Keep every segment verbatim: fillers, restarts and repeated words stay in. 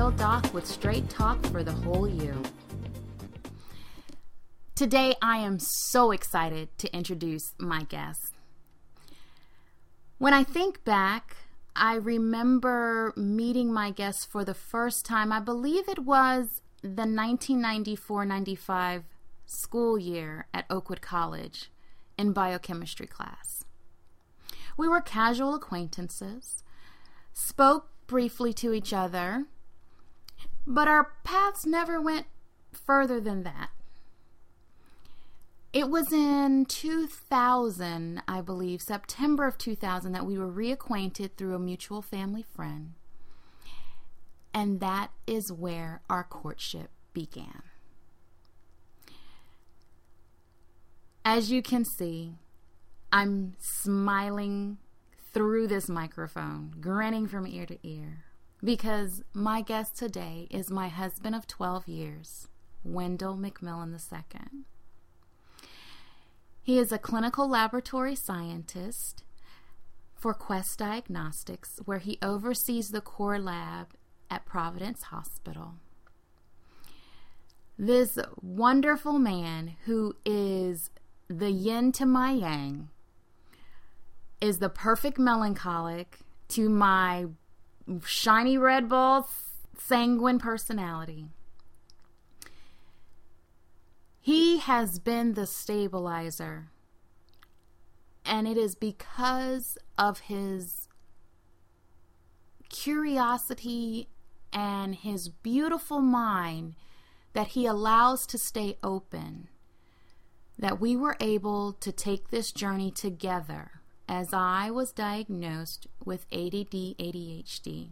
Real Doc with straight talk for the whole you. Today, I am so excited to introduce my guest. When I think back, I remember meeting my guest for the first time. I believe it was the nineteen ninety-four ninety-five school year at Oakwood College in biochemistry class. We were casual acquaintances, spoke briefly to each other, but our paths never went further than that. It was in two thousand, I believe, September of two thousand, that we were reacquainted through a mutual family friend. And that is where our courtship began. As you can see, I'm smiling through this microphone, grinning from ear to ear, because my guest today is my husband of twelve years, Wendell McMillan the second. He is a clinical laboratory scientist for Quest Diagnostics, where he oversees the core lab at Providence Hospital. This wonderful man, who is the yin to my yang, is the perfect melancholic to my shiny red ball sanguine personality. He has been the stabilizer, and it is because of his curiosity and his beautiful mind that he allows to stay open that we were able to take this journey together as I was diagnosed with A D D A D H D.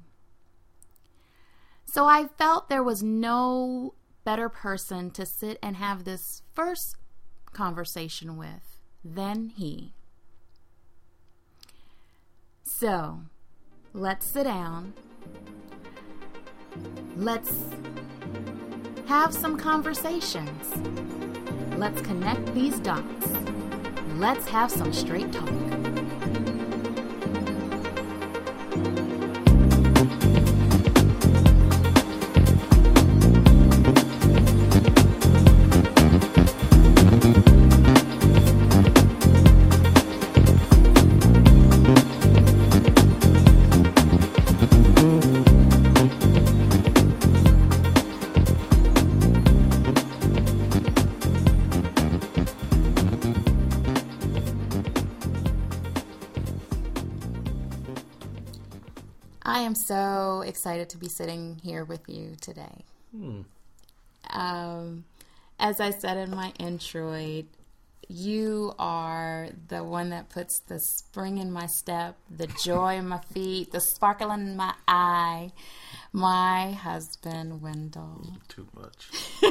So I felt there was no better person to sit and have this first conversation with than he. So, let's sit down. Let's have some conversations. Let's connect these dots. Let's have some straight talk. I am so excited to be sitting here with you today. Hmm. Um, as I said in my intro, you are the one that puts the spring in my step, the joy in my feet, the sparkle in my eye. My husband, Wendell. Too much.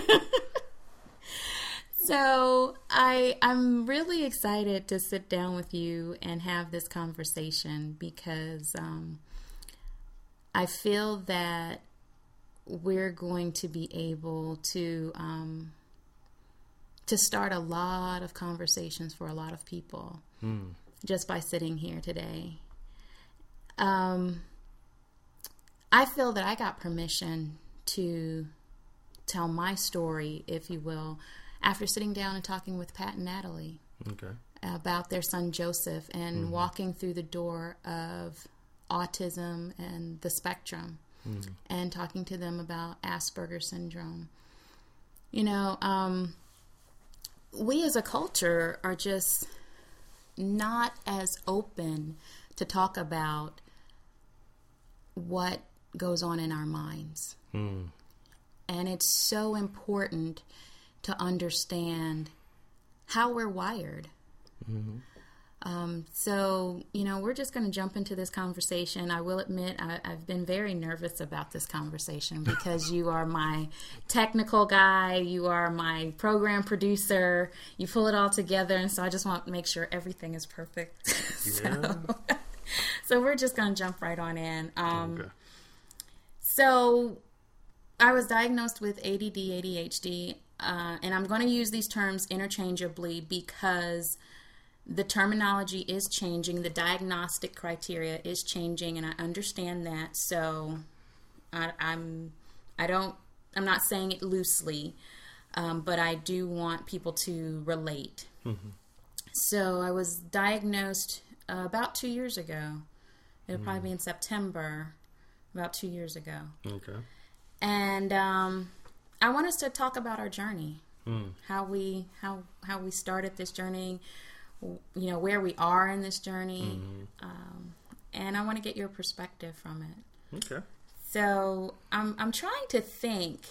So I, I'm really excited to sit down with you and have this conversation because um, I feel that we're going to be able to um, to start a lot of conversations for a lot of people mm. just by sitting here today. Um, I feel that I got permission to tell my story, if you will, after sitting down and talking with Pat and Natalie okay. about their son Joseph and mm. walking through the door of autism and the spectrum mm. and talking to them about Asperger's syndrome. You know, um, we as a culture are just not as open to talk about what goes on in our minds. Mm. And it's so important to understand how we're wired. Mm-hmm. Um, so, you know, we're just going to jump into this conversation. I will admit I, I've been very nervous about this conversation because you are my technical guy. You are my program producer. You pull it all together. And so I just want to make sure everything is perfect. Yeah. so, so we're just going to jump right on in. Um, okay. So I was diagnosed with A D D, A D H D, uh, and I'm going to use these terms interchangeably because the terminology is changing, the diagnostic criteria is changing, and I understand that. So I, I'm I don't, I'm not saying it loosely, um, but I do want people to relate. Mm-hmm. So I was diagnosed uh, about two years ago. It'll mm. probably be in September, about two years ago. Okay. And um, I want us to talk about our journey, mm. how we how how we started this journey, you know, where we are in this journey, mm-hmm. um, and I want to get your perspective from it. Okay. So I'm I'm trying to think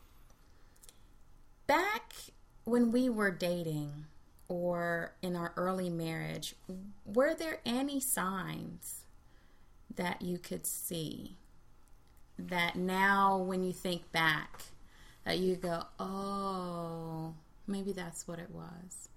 back when we were dating or in our early marriage, were there any signs that you could see that now when you think back that you go, oh, maybe that's what it was?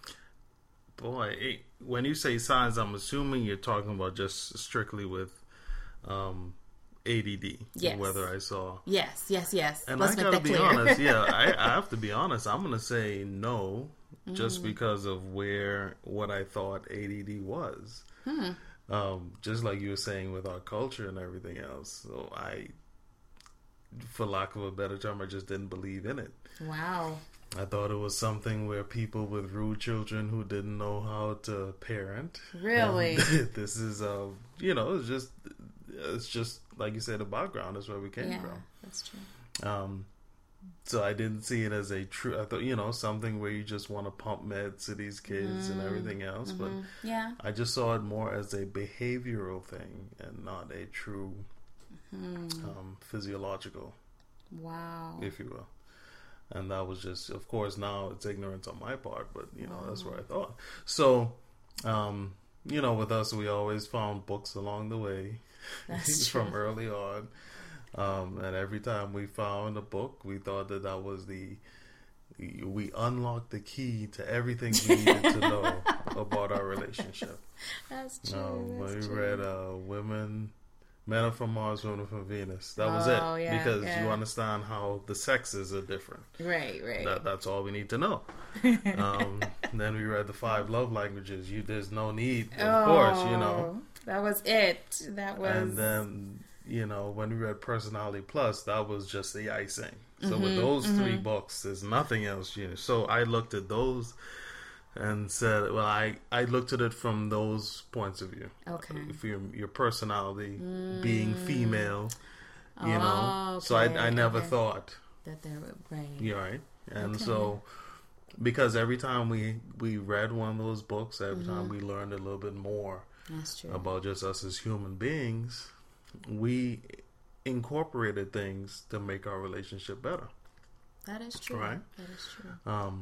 Boy, it, when you say signs, I'm assuming you're talking about just strictly with um, A D D. Yes. Whether I saw. Yes, yes, yes. And Let's I gotta be clear. honest. Yeah, I, I have to be honest. I'm gonna say no, mm. just because of where what I thought A D D was. Hmm. Um, just like you were saying with our culture and everything else. So I, for lack of a better term, I just didn't believe in it. Wow. I thought it was something where people with rude children who didn't know how to parent. Really? This is, uh, you know, it's just, it's just like you said, the background is where we came yeah, from. That's true. Um, so I didn't see it as a true. I thought, you know, something where you just want to pump meds to these kids mm. and everything else. Mm-hmm. But yeah, I just saw it more as a behavioral thing and not a true mm. um, physiological. Wow. If you will. And that was just, of course, now it's ignorance on my part, but, you know, oh. that's what I thought. So, um, you know, with us, we always found books along the way. That's from true. early on. Um, and every time we found a book, we thought that that was the, we unlocked the key to everything we needed to know about our relationship. That's true. Um, that's we true. read uh, Women... Men are from Mars, women are from Venus. That was oh, it. Yeah, because yeah. you understand how the sexes are different. Right, right. That, that's all we need to know. um, then we read the five love languages. You, there's no need, of oh, course, you know. That was it. That was... And then, you know, when we read Personality Plus, that was just the icing. So mm-hmm, with those mm-hmm. three books, there's nothing else. You know. So I looked at those and said, well, I, I looked at it from those points of view. Okay. For your, your personality, mm. being female, you oh, know. Okay. So I, I never okay. thought. That they were, right. You're right. And okay. so, because every time we, we read one of those books, every mm-hmm. time we learned a little bit more That's true. about just us as human beings, we incorporated things to make our relationship better. That is true. Right? That is true. Um,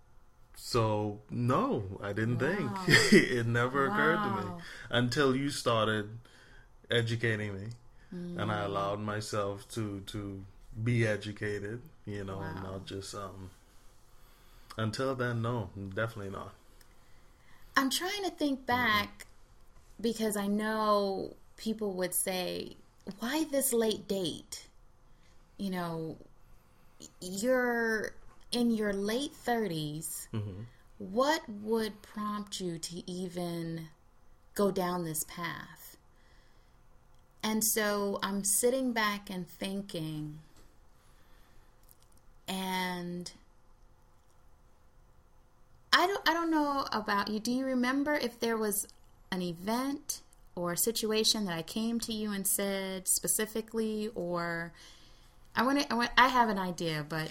So, no, I didn't wow. think. It never wow. occurred to me until you started educating me. Mm. And I allowed myself to, to be educated, you know, wow. and not just... Um, until then, no, definitely not. I'm trying to think back mm. because I know people would say, why this late date? You know, you're... in your late thirties, mm-hmm. what would prompt you to even go down this path? And so I'm sitting back and thinking, and I don't I don't know about you. Do you remember if there was an event or a situation that I came to you and said specifically, or I want to I, want, I have an idea, but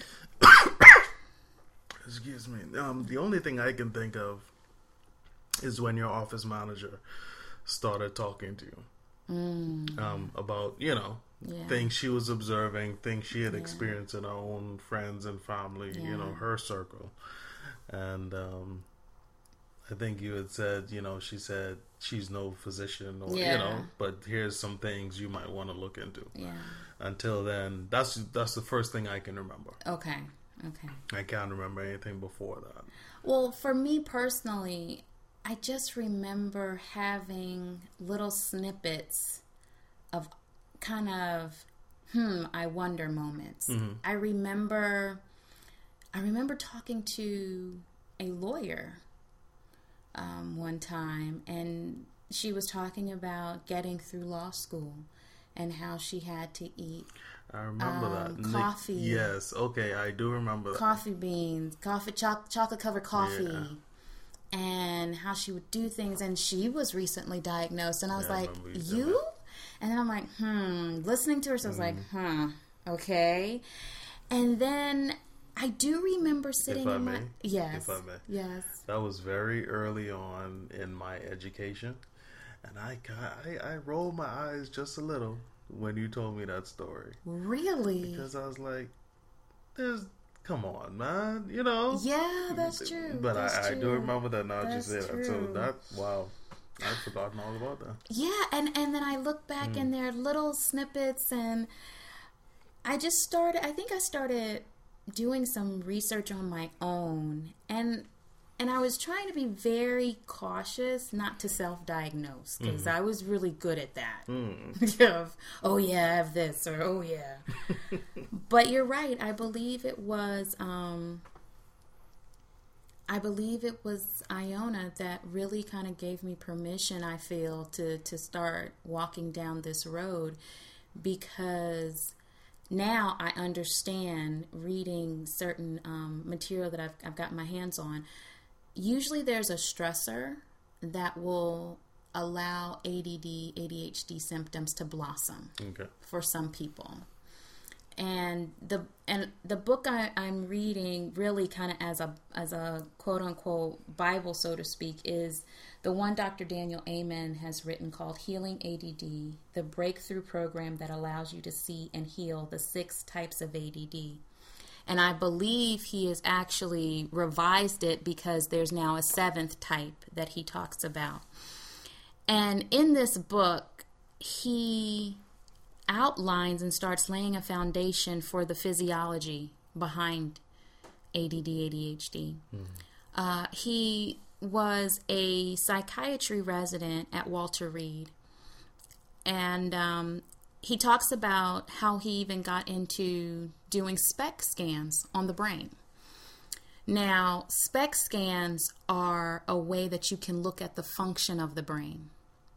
excuse me. Um, the only thing I can think of is when your office manager started talking to you mm. um, about, you know, yeah. things she was observing, things she had yeah. experienced in her own friends and family, yeah. you know, her circle. And um, I think you had said, you know, she said she's no physician or, yeah. you know, but here's some things you might want to look into. Yeah. Until then, that's that's the first thing I can remember. Okay. Okay. I can't remember anything before that. Well, for me personally, I just remember having little snippets of kind of, hmm, I wonder moments. Mm-hmm. I remember, I remember talking to a lawyer um, one time, and she was talking about getting through law school. and how she had to eat I remember um, that. coffee. Nick, yes, okay, I do remember that. Coffee beans, coffee, cho- chocolate covered coffee. Yeah. And how she would do things, and she was recently diagnosed, and I was Yeah, I like, remember you said you? that. And then I'm like, hmm. Listening to her, so I was like, huh, okay. And then I do remember sitting If I in may, my yes, if I may, yes. that was very early on in my education, and I got, I, I rolled my eyes just a little when you told me that story. Really? Because I was like, "There's, come on, man, you know." Yeah, that's true. But that's I, I true. do remember that now. That's Just said that. So true. that, wow, I'd forgotten all about that. Yeah, and and then I look back Mm. and there are little snippets, and I just started. I think I started doing some research on my own, and and I was trying to be very cautious not to self-diagnose, because Mm. I was really good at that. Mm. Of, oh yeah, I have this, or oh yeah. But you're right. I believe it was. Um, I believe it was Iona that really kind of gave me permission, I feel, to, to start walking down this road, because now I understand, reading certain um, material that I've, I've got my hands on. Usually there's a stressor that will allow A D D, A D H D symptoms to blossom Okay. for some people. And the and the book I, I'm reading, really kind of as a as a quote unquote Bible, so to speak, is the one Doctor Daniel Amen has written, called Healing A D D: The Breakthrough Program That Allows You to See and Heal the Six Types of A D D. And I believe he has actually revised it, because there's now a seventh type that he talks about. And in this book, he outlines and starts laying a foundation for the physiology behind A D D, A D H D. Mm. Uh, he was a psychiatry resident at Walter Reed, and um, he talks about how he even got into doing SPECT scans on the brain. Now, SPECT scans are a way that you can look at the function of the brain,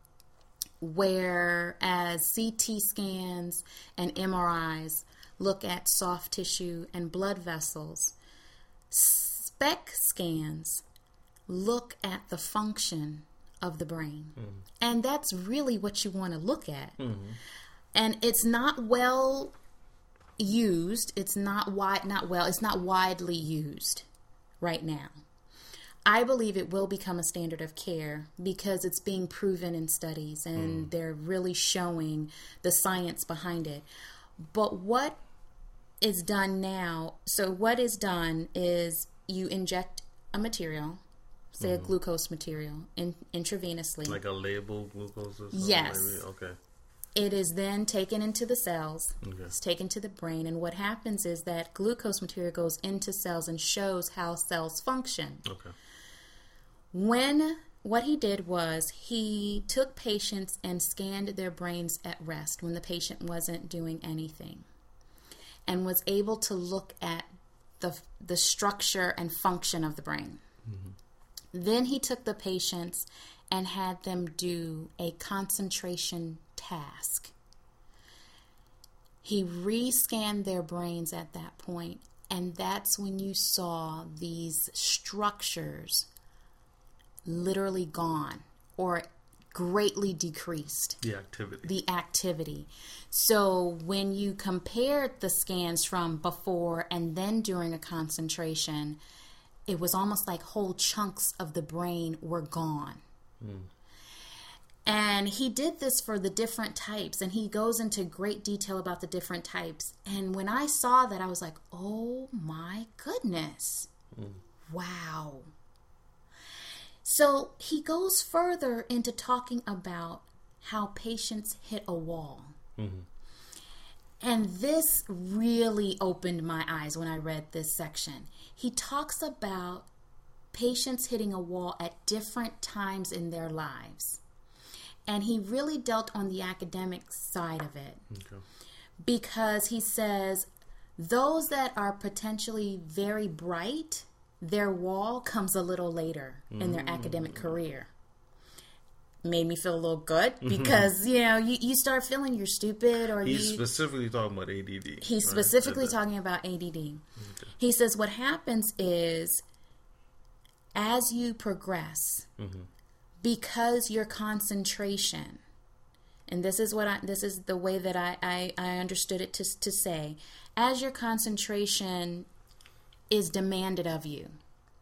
whereas C T scans and M R Is look at soft tissue and blood vessels. SPECT scans look at the function of the brain. Mm. And that's really what you want to look at. Mm-hmm. And it's not well used. It's not wide, not well, it's not widely used right now. I believe it will become a standard of care, because it's being proven in studies, and mm. they're really showing the science behind it. But what is done now, so what is done is you inject a material, say mm. a glucose material, in, intravenously. Like a label glucose or something? Yes. Maybe? Okay. It is then taken into the cells. Okay. It's taken to the brain, and what happens is that glucose material goes into cells and shows how cells function. Okay. When what he did was he took patients and scanned their brains at rest when the patient wasn't doing anything, and was able to look at the the structure and function of the brain. Mm-hmm. Then he took the patients and had them do a concentration task. He re-scanned their brains at that point, and that's when you saw these structures literally gone or greatly decreased. The activity. The activity. So when you compared the scans from before and then during a concentration, it was almost like whole chunks of the brain were gone. Mm. And he did this for the different types, and he goes into great detail about the different types. And when I saw that, I was like, oh my goodness. Mm. Wow. So he goes further into talking about how patients hit a wall. Mm-hmm. And this really opened my eyes when I read this section. He talks about patients hitting a wall at different times in their lives. And he really dealt on the academic side of it. Okay. Because he says those that are potentially very bright, their wall comes a little later mm. in their academic career. made me feel a little good because, you know, you, you start feeling you're stupid or He's you... specifically talking about A D D. He's right? specifically talking about A D D. Okay. He says what happens is as you progress, mm-hmm. because your concentration, and this is what I, this is the way that I, I, I understood it to, to say, as your concentration is demanded of you,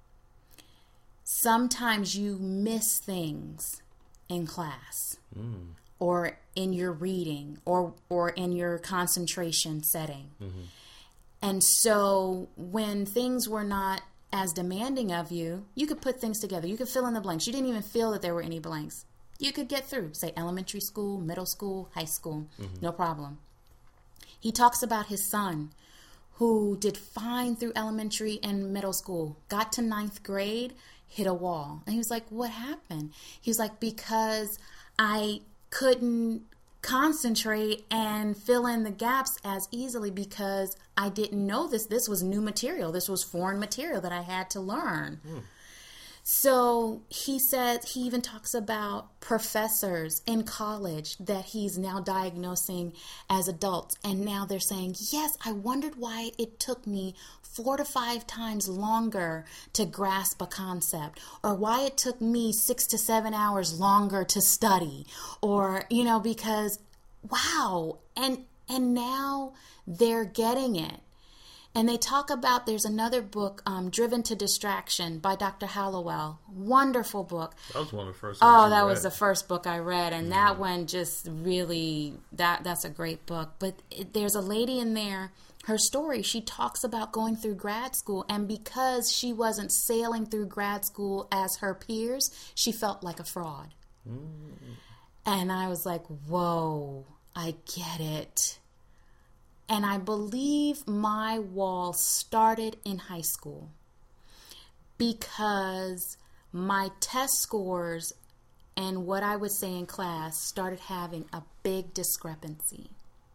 sometimes you miss things in class mm. or in your reading or or in your concentration setting. Mm-hmm. And so when things were not as demanding of you, you could put things together. You could fill in the blanks. You didn't even feel that there were any blanks. You could get through, say, elementary school, middle school, high school, mm-hmm. no problem. He talks about his son who did fine through elementary and middle school, got to ninth grade, hit a wall. And he was like, what happened? He was like, because I couldn't concentrate and fill in the gaps as easily because I didn't know this. This was new material. This was foreign material that I had to learn. Mm. So he said, he even talks about professors in college that he's now diagnosing as adults. And now they're saying, yes, I wondered why it took me four to five times longer to grasp a concept, or why it took me six to seven hours longer to study, or, you know, because, wow. And, and now they're getting it. And they talk about, there's another book, um, Driven to Distraction by Doctor Hallowell. Wonderful book. That was one of the first Oh, ones that read. was the first book I read. And mm. that one just really, that that's a great book. But it, there's a lady in there, her story, she talks about going through grad school. And because she wasn't sailing through grad school as her peers, she felt like a fraud. Mm. And I was like, whoa, I get it. And I believe my wall started in high school because my test scores and what I would say in class started having a big discrepancy.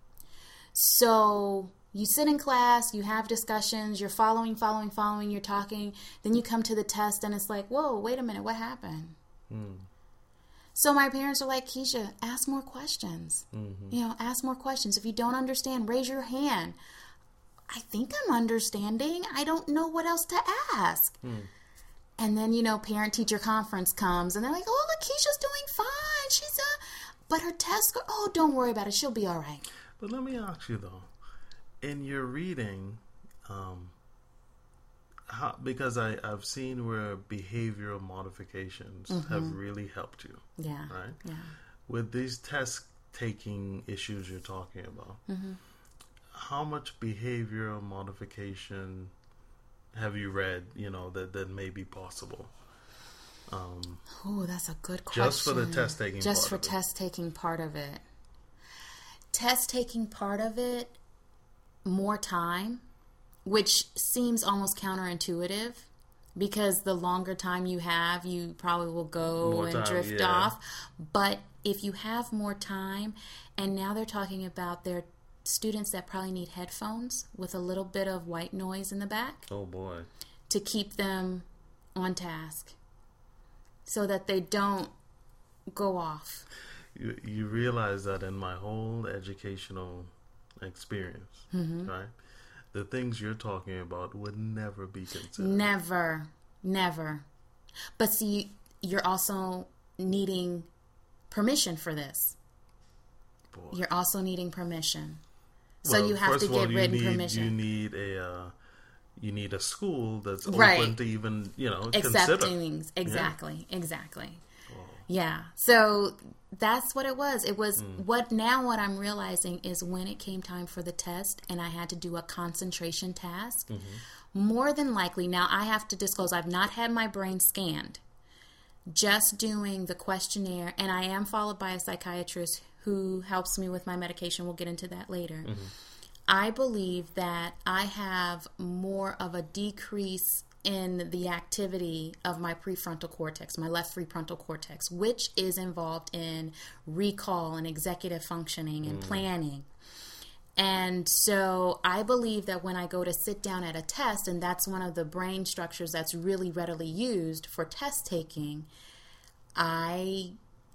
So you sit in class, you have discussions, you're following, following, following, you're talking, then you come to the test and it's like, whoa, wait a minute, what happened? Hmm. So my parents are like, Keisha, ask more questions. Mm-hmm. You know, ask more questions. If you don't understand, raise your hand. I think I'm understanding. I don't know what else to ask. Mm. And then, you know, parent-teacher conference comes, and they're like, oh, look, Keisha's doing fine. She's a... But her test score, oh, don't worry about it. She'll be all right. But let me ask you, though. In your reading... Um, How, because I, I've seen where behavioral modifications mm-hmm. have really helped you. Yeah. Right? Yeah. With these test-taking issues you're talking about, mm-hmm. how much behavioral modification have you read, you know, that, that may be possible? Um, oh, that's a good question. Just for the test-taking part Just for test-taking part of it. Test-taking part of it, more time. Which seems almost counterintuitive because the longer time you have, you probably will go more and time, drift yeah. off. But if you have more time, and now they're talking about their students that probably need headphones with a little bit of white noise in the back. Oh, boy. To keep them on task so that they don't go off. You, you realize that in my whole educational experience, mm-hmm. right? The things you're talking about would never be considered. Never. Never. But see, you're also needing permission for this. Boy. You're also needing permission. So well, you have to get all, written need, permission. You need a uh, you need a school that's right. open to even, you know, accepting consider. things. Exactly. Yeah. Exactly. Oh. Yeah. So that's what it was. It was mm. what now what I'm realizing is when it came time for the test and I had to do a concentration task, mm-hmm. more than likely, now I have to disclose, I've not had my brain scanned. Just doing the questionnaire, and I am followed by a psychiatrist who helps me with my medication. We'll get into that later. Mm-hmm. I believe that I have more of a decrease in the activity of my prefrontal cortex, my left prefrontal cortex, which is involved in recall and executive functioning and mm. planning. And so I believe that when I go to sit down at a test, and that's one of the brain structures that's really readily used for test taking, I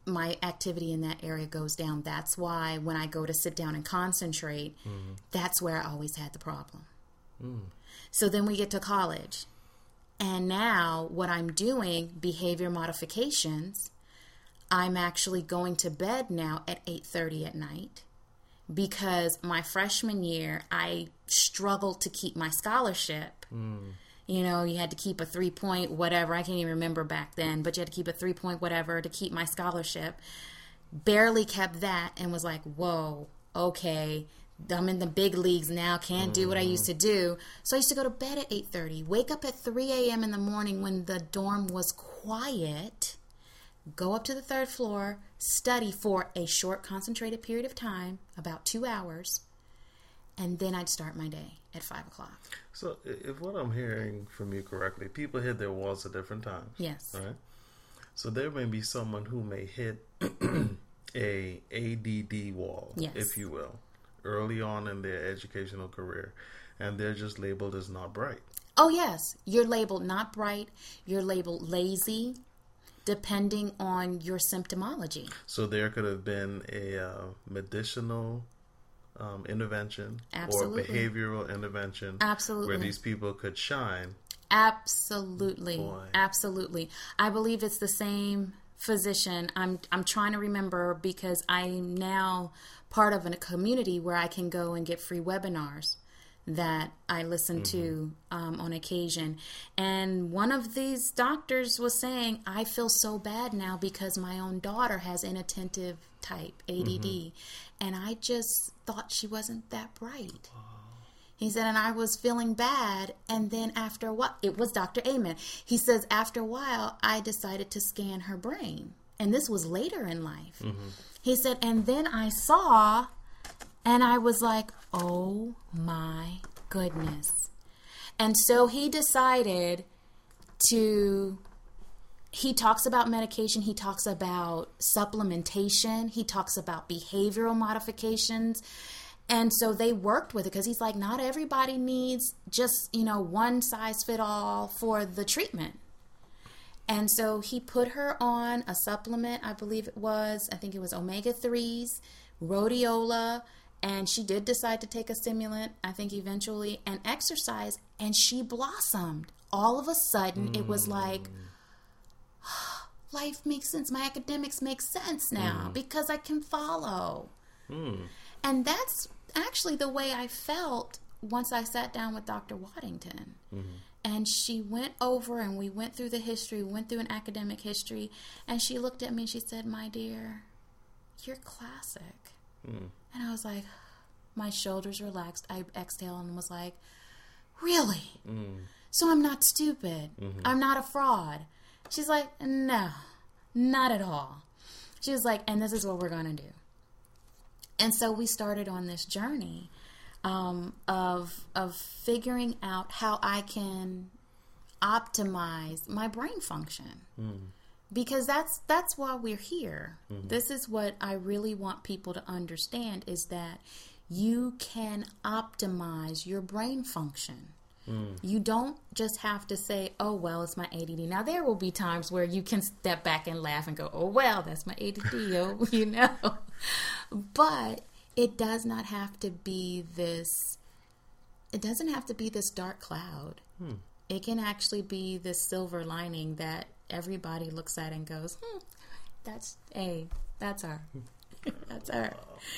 my activity in that area goes down. That's why when I go to sit down and concentrate, mm-hmm. that's where I always had the problem. Mm. So then we get to college. And now what I'm doing, behavior modifications, I'm actually going to bed now at eight thirty at night because my freshman year, I struggled to keep my scholarship. Mm. You know, you had to keep a three-point whatever. I can't even remember back then, but you had to keep a three-point whatever to keep my scholarship. Barely kept that and was like, whoa, okay, I'm in the big leagues now, can't do what I used to do. So I used to go to bed at eight thirty, wake up at three a.m. in the morning when the dorm was quiet, go up to the third floor, study for a short concentrated period of time, about two hours, and then I'd start my day at five o'clock. So if what I'm hearing from you correctly, people hit their walls at different times. Yes. Right? So there may be someone who may hit a A D D wall, yes. if you will, early on in their educational career, and they're just labeled as not bright. Oh, yes. You're labeled not bright. You're labeled lazy, depending on your symptomology. So there could have been a uh, medicinal um, intervention Absolutely. or behavioral intervention Absolutely. where these people could shine. Absolutely. Boy. Absolutely. I believe it's the same physician. I'm I'm trying to remember because I'm now part of a community where I can go and get free webinars that I listen mm-hmm. to um, on occasion. And one of these doctors was saying, I feel so bad now because my own daughter has inattentive type A D D. Mm-hmm. And I just thought she wasn't that bright. Wow. He said, and I was feeling bad. And then after a while, it was Doctor Amen. He says, after a while, I decided to scan her brain. And this was later in life. Mm-hmm. He said, and then I saw, and I was like, oh my goodness. And so he decided to, he talks about medication, he talks about supplementation, he talks about behavioral modifications. And so they worked with it because he's like, not everybody needs just, you know, one size fit all for the treatment. And so he put her on a supplement, I believe it was, I think it was omega threes, rhodiola, and she did decide to take a stimulant, I think eventually, and exercise, and she blossomed. All of a sudden, mm. it was like, oh, life makes sense. My academics make sense now mm. because I can follow. Mm. And that's actually the way I felt once I sat down with Doctor Waddington. Mm-hmm. And she went over and we went through the history, we went through an academic history, and she looked at me and she said, my dear, you're classic. Mm. And I was like, my shoulders relaxed. I exhaled and was like, really? Mm. So I'm not stupid. Mm-hmm. I'm not a fraud. She's like, no, not at all. She was like, and this is what we're going to do. And so we started on this journey um, of of figuring out how I can optimize my brain function. Mm. Because that's that's why we're here. Mm-hmm. This is what I really want people to understand is that you can optimize your brain function. Mm. You don't just have to say, oh, well, it's my A D D. Now, there will be times where you can step back and laugh and go, oh, well, that's my A D D, oh, you know. But it does not have to be this, it doesn't have to be this dark cloud. Hmm. It can actually be this silver lining that everybody looks at and goes, hmm, that's, hey, that's her. That's her.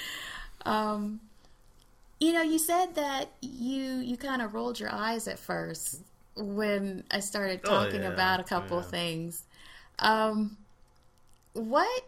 Um, you know, you said that you, you kind of rolled your eyes at first when I started talking oh, yeah. about a couple yeah. of things. Um, what...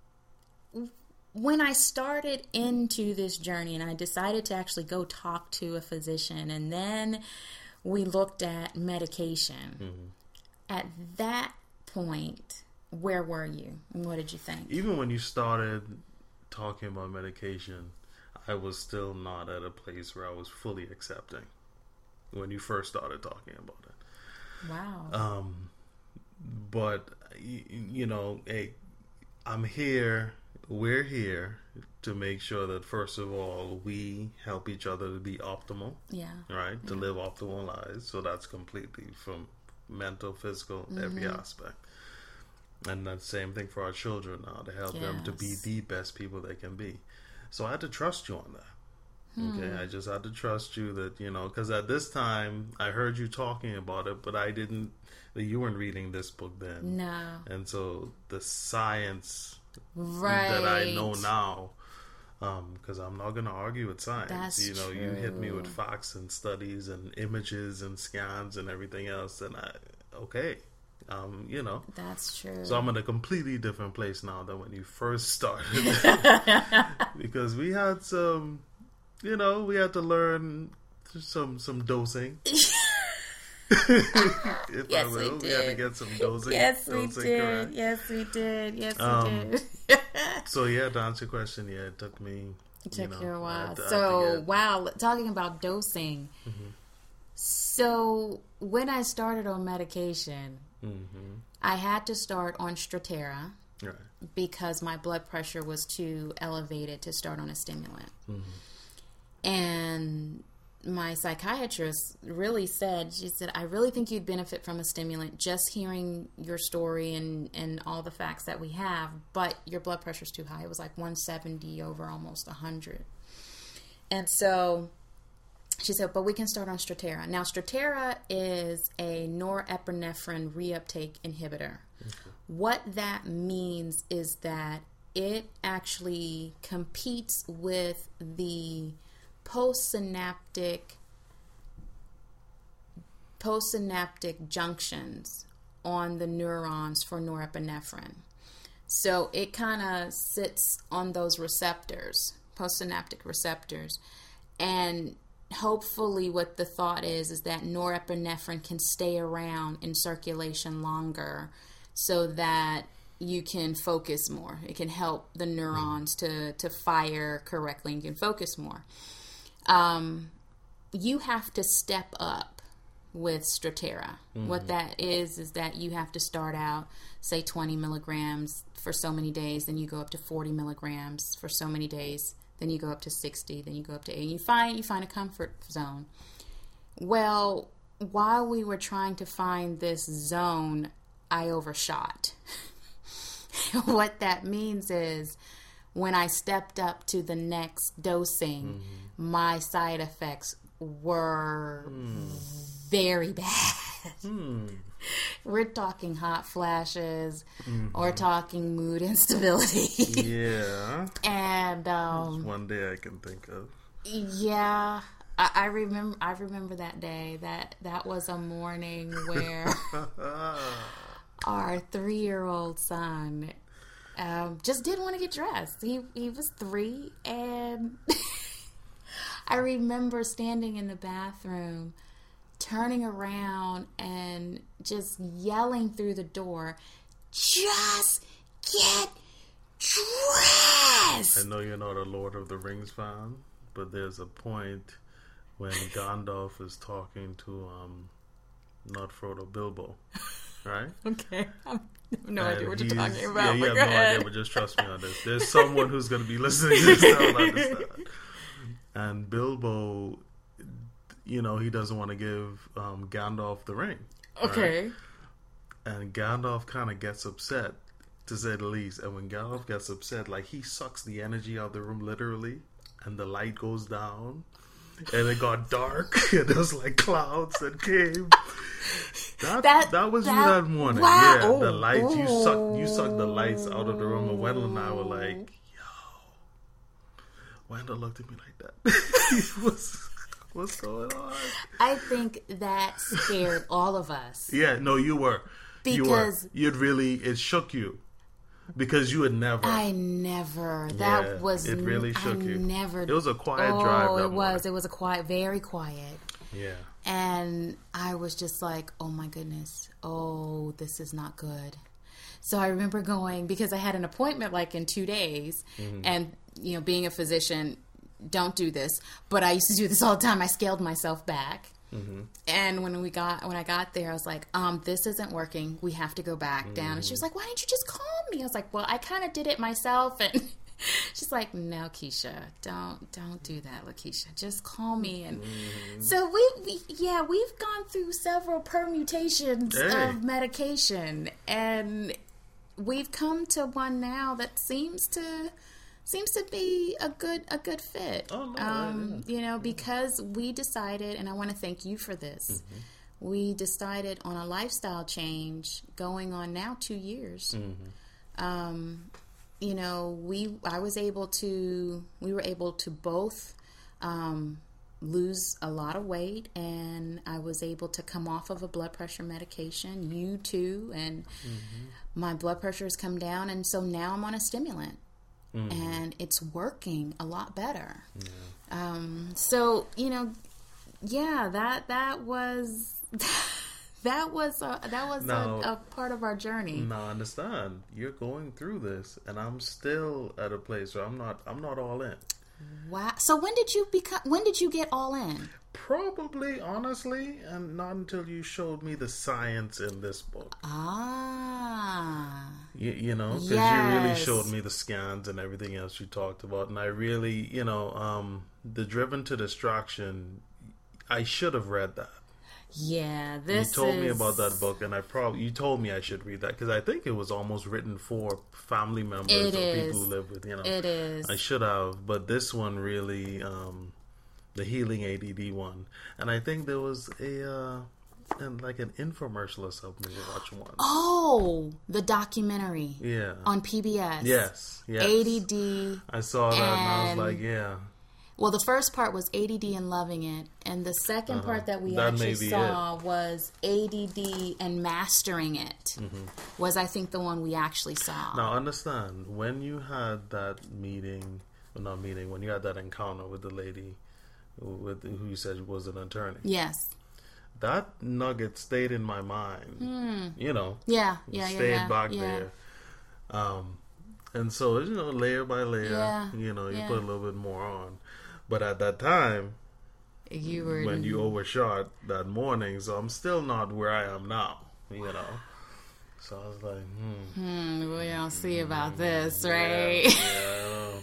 When I started into this journey and I decided to actually go talk to a physician and then we looked at medication, mm-hmm. at that point, where were you and what did you think? Even when you started talking about medication, I was still not at a place where I was fully accepting when you first started talking about it. Wow. Um, but, you, you know, hey, I'm here... We're here to make sure that, first of all, we help each other to be optimal. Yeah. Right? Yeah. To live optimal lives. So that's completely from mental, physical, mm-hmm. every aspect. And the same thing for our children now, to help yes. them to be the best people they can be. So I had to trust you on that. Hmm. Okay, I just had to trust you that, you know, because at this time I heard you talking about it, but I didn't, that you weren't reading this book then. No. And so the science right. that I know now, because um, I'm not going to argue with science. That's you know, true. You hit me with facts and studies and images and scans and everything else, and I, okay, um, you know. That's true. So I'm in a completely different place now than when you first started. Because we had some... You know, we had to learn some some dosing. if yes, I will. we did. We had to get some dosing. Yes, dosing we did. Correct. Yes, we did. Yes, um, we did. So, yeah, to answer your question, yeah, it took me... It took you, know, you a while. to, so, get... wow, talking about dosing. Mm-hmm. So, when I started on medication, mm-hmm. I had to start on Strattera. Right. Because my blood pressure was too elevated to start on a stimulant. Mm-hmm. And my psychiatrist really said, she said, I really think you'd benefit from a stimulant just hearing your story and, and all the facts that we have, but your blood pressure's too high. It was like one seventy over almost one hundred. And so she said, but we can start on Strattera. Now, Strattera is a norepinephrine reuptake inhibitor. Okay. What that means is that it actually competes with the postsynaptic postsynaptic junctions on the neurons for norepinephrine. So it kind of sits on those receptors, postsynaptic receptors, and hopefully what the thought is is that norepinephrine can stay around in circulation longer so that you can focus more. It can help the neurons to, to fire correctly and you can focus more. Um, you have to step up with Strattera. Mm-hmm. What that is, is that you have to start out, say, twenty milligrams for so many days, then you go up to forty milligrams for so many days, then you go up to sixty, then you go up to eighty. You find, you find a comfort zone. Well, while we were trying to find this zone, I overshot. What that means is when I stepped up to the next dosing, mm-hmm. my side effects were mm. very bad. Mm. We're talking hot flashes. Mm-hmm. We're talking mood instability. Yeah. And um, There's one day I can think of. Yeah. I, I remember I remember that day. That that was a morning where our three-year-old son um, just didn't want to get dressed. He he was three, and I remember standing in the bathroom, turning around, and just yelling through the door, "Just get dressed!" I know you're not a Lord of the Rings fan, but there's a point when Gandalf is talking to um, not Frodo, Bilbo. Right? Okay. I have no and idea what you're talking about. Yeah, you have no ahead. idea, but just trust me on this. There's someone who's going to be listening to this that will understand. And Bilbo, you know, he doesn't want to give um, Gandalf the ring. Okay. Right? And Gandalf kind of gets upset, to say the least. And when Gandalf gets upset, like, he sucks the energy out of the room, literally, and the light goes down. And it got dark, and there was like clouds that came. That that, that was that, you that morning. Wow. Yeah, the lights. Ooh. You sucked you sucked the lights out of the room, and Wendell and I were like, "Yo." Wendell looked at me like that. What's what's going on? I think that scared all of us. Yeah, no, you were. Because you were. You'd really it shook you. Because you had never. I never. That yeah, was. It really shook I you. Never. It was a quiet oh, drive. Oh, that it was. morning. It was a quiet, very quiet. Yeah. And I was just like, oh my goodness. Oh, this is not good. So I remember going, because I had an appointment like in two days. Mm-hmm. And, you know, being a physician, don't do this. But I used to do this all the time. I scaled myself back. Mm-hmm. And when we got when I got there, I was like, um, this isn't working. We have to go back mm-hmm. down. And she was like, why didn't you just call me? I was like, well, I kind of did it myself. And she's like, no, Keisha, don't don't do that, Lakeisha. Just call me. And mm-hmm. so we, we, yeah, we've gone through several permutations hey. of medication, and we've come to one now that seems to seems to be a good a good fit. Oh, no, um, yeah. You know, because we decided, and I want to thank you for this. Mm-hmm. We decided on a lifestyle change going on now two years. Mm-hmm. Um, you know, we I was able to we were able to both um, lose a lot of weight, and I was able to come off of a blood pressure medication. You too, and mm-hmm. my blood pressure has come down, and so now I'm on a stimulant. Mm-hmm. And it's working a lot better. Yeah. Um, so, you know, yeah, that that was that was a, that was now, a, a part of our journey. Now, understand, you're going through this, and I'm still at a place where I'm not I'm not all in. Wow. So when did you become? When did you get all in? Probably, honestly, and not until you showed me the science in this book. Ah. You, you know, because yes. you really showed me the scans and everything else you talked about. And I really, you know, um, the Driven to Distraction, I should have read that. Yeah, this You told is... me about that book, and I probably, you told me I should read that, because I think it was almost written for family members it or is. people who live with, you know. It is. I should have, but this one really... Um, the Healing A D D one, and I think there was a uh, and like an infomercial or something to watch one. Oh, the documentary, yeah, on P B S. Yes, yes. A D D. I saw that, and, and I was like, yeah. Well, the first part was A D D and loving it, and the second uh-huh. part that we that actually saw it. was A D D and mastering it. Mm-hmm. Was I think the one we actually saw. Now, understand, when you had that meeting, well, not meeting, when you had that encounter with the lady. With who you said was an attorney. Yes. That nugget stayed in my mind. Mm. You know. Yeah, yeah, stayed yeah. back yeah. there. Um, and so, you know, layer by layer, yeah, you know, you yeah. put a little bit more on. But at that time, you were when you overshot that morning, so I'm still not where I am now, you know. So I was like, hmm. Hmm, we don't see about this, right? Yeah,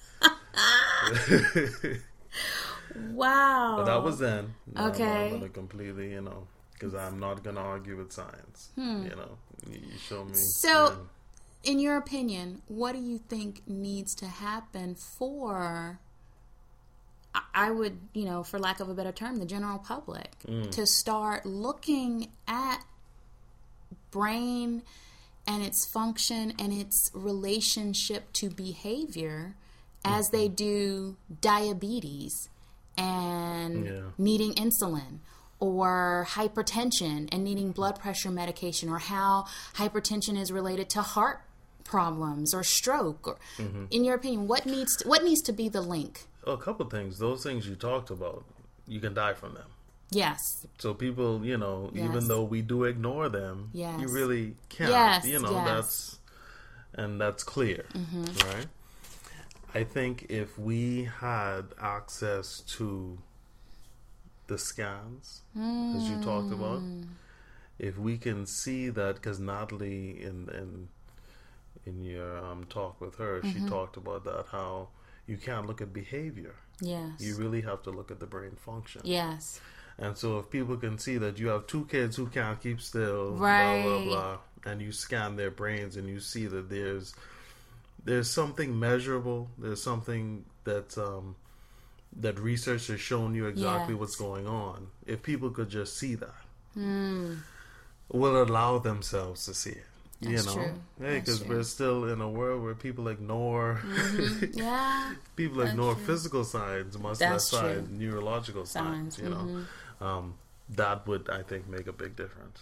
yeah I know. Wow. But that was then. Now okay. I'm going to completely, you know, because I'm not going to argue with science. Hmm. You know, you show me. So, and, in your opinion, what do you think needs to happen for, I would, you know, for lack of a better term, the general public mm. to start looking at brain and its function and its relationship to behavior as mm-hmm. they do diabetes and yeah. needing insulin, or hypertension and needing blood pressure medication, or how hypertension is related to heart problems or stroke? Or, mm-hmm. in your opinion, what needs to, what needs to be the link? Oh, a couple of things. Those things you talked about, you can die from them. Yes. So people, you know, yes. even though we do ignore them, yes. you really can't. Yes. You know, yes. that's and that's clear, mm-hmm. right? I think if we had access to the scans, mm. as you talked about, if we can see that, because Natalie in in in your um, talk with her, mm-hmm. she talked about that, how you can't look at behavior. Yes. You really have to look at the brain function. Yes. And so if people can see that you have two kids who can't keep still, right. blah, blah, blah, and you scan their brains and you see that there's there's something measurable, there's something that um, that research has shown you exactly yes. what's going on. If people could just see that, mm. will allow themselves to see it. That's you know, true. hey, because we're still in a world where people ignore, mm-hmm. yeah, people ignore true. physical signs, much less signs, neurological signs. signs You mm-hmm. know, um, that would, I think, make a big difference.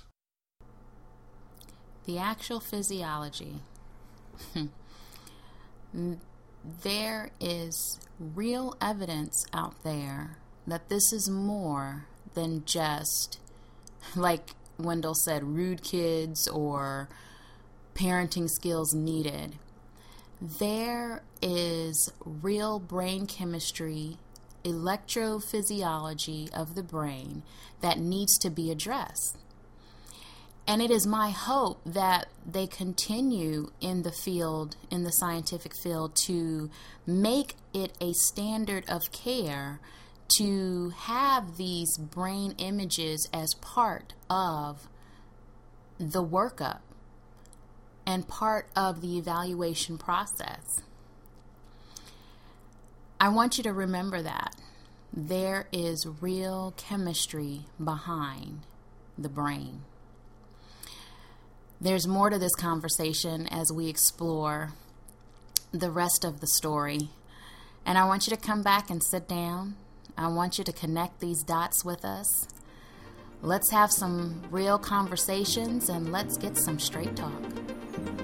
The actual physiology. There is real evidence out there that this is more than just, like Wendell said, rude kids or parenting skills needed. There is real brain chemistry, electrophysiology of the brain that needs to be addressed. And it is my hope that they continue in the field, in the scientific field, to make it a standard of care to have these brain images as part of the workup. and part of the evaluation process. I want you to remember that there is real chemistry behind the brain. There's more to this conversation as we explore the rest of the story. And I want you to come back and sit down. I want you to connect these dots with us. Let's have some real conversations and let's get some straight talk.